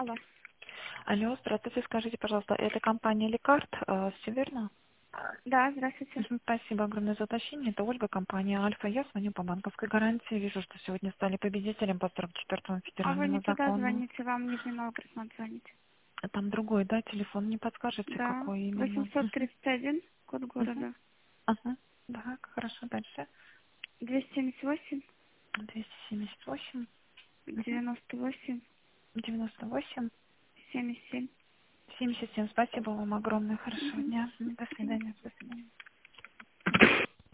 Алло. Алло, здравствуйте, скажите, пожалуйста, это компания Лекарт, все верно? Да, здравствуйте. Спасибо огромное за уточнение. Это Ольга, компания Альфа. Я звоню по банковской гарантии. Вижу, что сегодня стали победителем по 44-му А вы не федеральному туда закону. звоните, вам Нижний Новгород надо звонить. Там другой, да, телефон, не подскажете, Да, какой именно? 831, код Мгм. города. Ага, да, хорошо, дальше. 278, 278, 98, 98, 77. 77. Спасибо вам огромное. Хорошего Угу. дня. До Спасибо. свидания. До свидания.